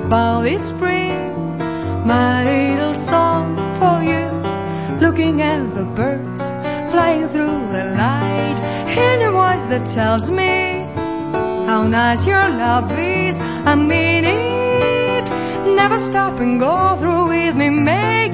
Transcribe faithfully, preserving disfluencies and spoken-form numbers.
about this spring, my little song for you. Looking at the birds flying through the light, hearing a voice that tells me how nice your love is. I mean it. Never stop and go through with me, make